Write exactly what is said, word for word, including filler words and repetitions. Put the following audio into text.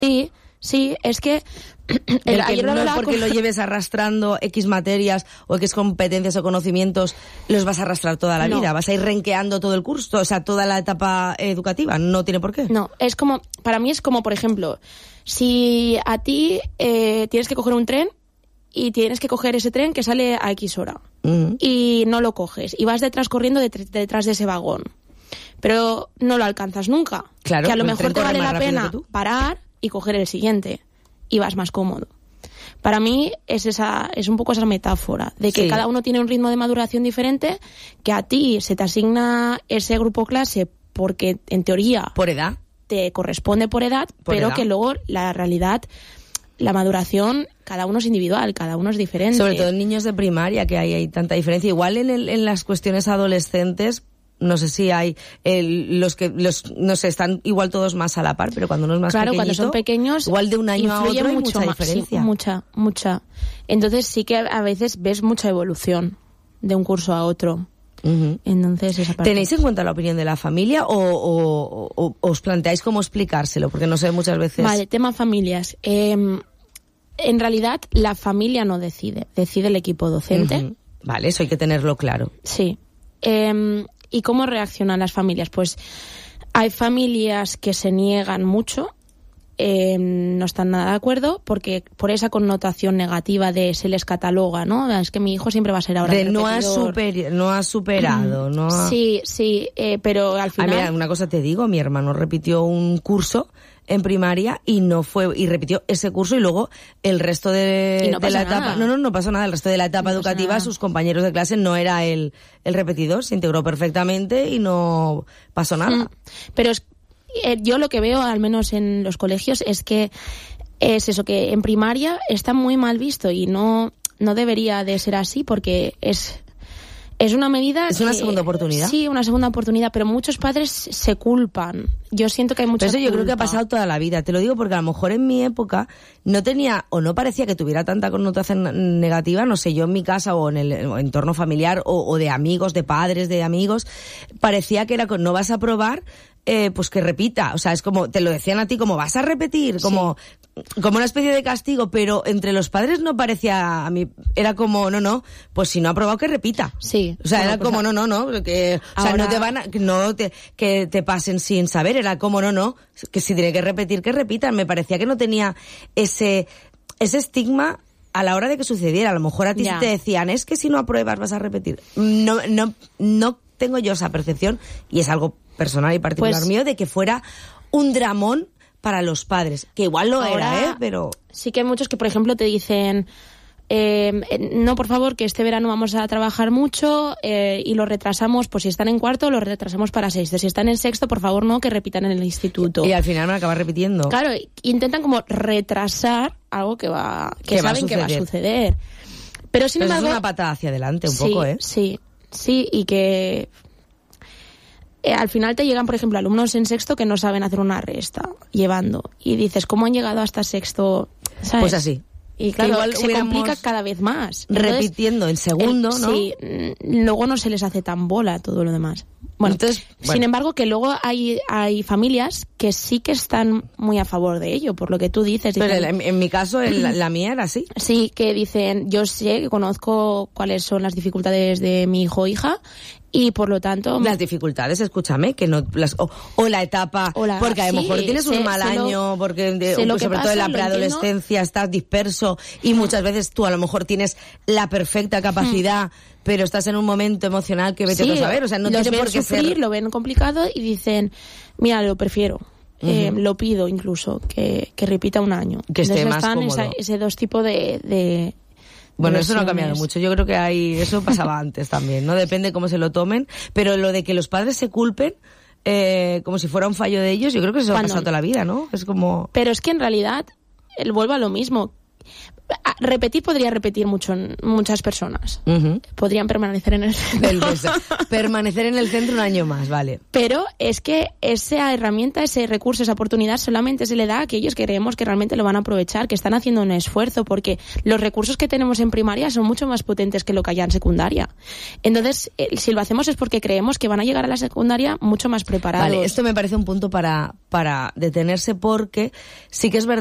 Sí, sí, es que... El, el que no es porque con... lo lleves arrastrando X materias o X competencias o conocimientos, los vas a arrastrar toda la no. vida, vas a ir renqueando todo el curso, o sea, toda la etapa educativa, no tiene por qué. No, es como, para mí es como, por ejemplo, si a ti eh, tienes que coger un tren y tienes que coger ese tren que sale a X hora uh-huh. y no lo coges y vas detrás corriendo detr- detrás de ese vagón, pero no lo alcanzas nunca, claro, que a lo mejor te vale la pena parar y coger el siguiente. Y vas más cómodo. Para mí es esa es un poco esa metáfora de que sí. cada uno tiene un ritmo de maduración diferente, que a ti se te asigna ese grupo clase porque en teoría por edad te corresponde por edad, por pero edad. Que luego la realidad, la maduración, cada uno es individual, cada uno es diferente. Sobre todo en niños de primaria, que hay, hay tanta diferencia. Igual en, el, en las cuestiones adolescentes, no sé si hay el, los que los no sé están igual todos más a la par, pero cuando uno es más claro, pequeñito, cuando son pequeños, igual de un año a otro hay mucha más, diferencia. Sí, mucha, mucha. Entonces sí que a veces ves mucha evolución de un curso a otro. Uh-huh. Entonces esa parte. ¿Tenéis en cuenta la opinión de la familia o, o, o, o os planteáis cómo explicárselo? Porque no sé, muchas veces... Vale, tema familias. Eh, en realidad la familia no decide, decide el equipo docente. Uh-huh. Vale, eso hay que tenerlo claro. Sí. Eh, ¿Y cómo reaccionan las familias? Pues hay familias que se niegan mucho, eh, no están nada de acuerdo, porque por esa connotación negativa de se les cataloga, ¿no? Es que mi hijo siempre va a ser ahora de repetidor. no ha super, no ha superado, no ha... Sí, sí, eh, pero al final... Ah, mira, una cosa te digo, mi hermano repitió un curso en primaria y no fue y repitió ese curso y luego el resto de, no de la nada. etapa no no no pasó nada el resto de la etapa no educativa sus compañeros de clase no era el el repetidor, se integró perfectamente y no pasó nada. Mm. Pero es, eh, yo lo que veo al menos en los colegios es que es eso, que en primaria está muy mal visto y no no debería de ser así porque es Es una medida... ¿Es una que, segunda oportunidad? Sí, una segunda oportunidad, pero muchos padres se culpan. Yo siento que hay mucha Pero eso yo culpa. creo que ha pasado toda la vida. Te lo digo porque a lo mejor en mi época no tenía, o no parecía que tuviera tanta connotación negativa, no sé, yo en mi casa o en el entorno familiar o, o de amigos, de padres, de amigos, parecía que era con no vas a probar, eh, pues que repita. O sea, es como, te lo decían a ti, como vas a repetir, como... Sí. Como una especie de castigo, pero entre los padres no parecía a mí, era como, no, no, pues si no ha probado que repita. Sí. O sea, bueno, era pues como, a... no, no, no, que, o sea, ahora... no te van a, no te, que te pasen sin saber, era como, no, no, que si tiene que repetir, que repitan. Me parecía que no tenía ese, ese estigma a la hora de que sucediera. A lo mejor a ti ya. sí te decían, es que si no apruebas vas a repetir. No, no, no tengo yo esa percepción, y es algo personal y particular pues... mío, de que fuera un dramón para los padres, que igual lo ahora, era, ¿eh? Pero... Sí que hay muchos que, por ejemplo, te dicen, eh, no, por favor, que este verano vamos a trabajar mucho eh, y lo retrasamos, pues si están en cuarto, lo retrasamos para sexto. Si están en sexto, por favor, no, que repitan en el instituto. Y, y al final me acaba repitiendo. Claro, intentan como retrasar algo que va que, que saben va que va a suceder. Pero sin Pero embargo... es una patada hacia adelante un sí, poco, ¿eh? Sí, sí, y que... Eh, al final te llegan, por ejemplo, alumnos en sexto que no saben hacer una resta, llevando. Y dices, ¿cómo han llegado hasta sexto? ¿Sabes? Pues así. Y claro, igual se complica cada vez más. Entonces, repitiendo en segundo, el, ¿no? Sí, luego no se les hace tan bola todo lo demás. Bueno, Entonces, bueno. Sin embargo, que luego hay hay familias que sí que están muy a favor de ello, por lo que tú dices. Pero dicen, en, en mi caso, en la, la mía era así. Sí, que dicen, yo sé, que conozco cuáles son las dificultades de mi hijo o hija, y por lo tanto... Las dificultades, escúchame, que no las o, o la etapa, o la, porque a lo sí, mejor tienes un sé, mal sé año, lo, porque de, pues sobre pasa, todo en la preadolescencia estás disperso y muchas veces tú a lo mejor tienes la perfecta capacidad, hmm. pero estás en un momento emocional que vete sí, a saber, o sea, no los tiene ven por qué sufrir, ser... lo ven complicado y dicen, mira, lo prefiero. Uh-huh. Eh, lo pido incluso, que, que repita un año. Que esté Entonces más están cómodo. Esa, ese dos tipos de... de Bueno, eso no ha cambiado mucho. Yo creo que hay, eso pasaba antes también, ¿no? Depende cómo se lo tomen. Pero lo de que los padres se culpen, eh, como si fuera un fallo de ellos, yo creo que eso ha pasado toda la vida, ¿no? Es como... Pero es que en realidad, él vuelve a lo mismo. repetir podría repetir mucho muchas personas. Uh-huh. Podrían permanecer en el centro. Permanecer en el centro un año más, vale. Pero es que esa herramienta, ese recurso, esa oportunidad solamente se le da a aquellos que creemos que realmente lo van a aprovechar, que están haciendo un esfuerzo, porque los recursos que tenemos en primaria son mucho más potentes que lo que haya en secundaria. Entonces, si lo hacemos es porque creemos que van a llegar a la secundaria mucho más preparados. Vale, esto me parece un punto para, para detenerse, porque sí que es verdad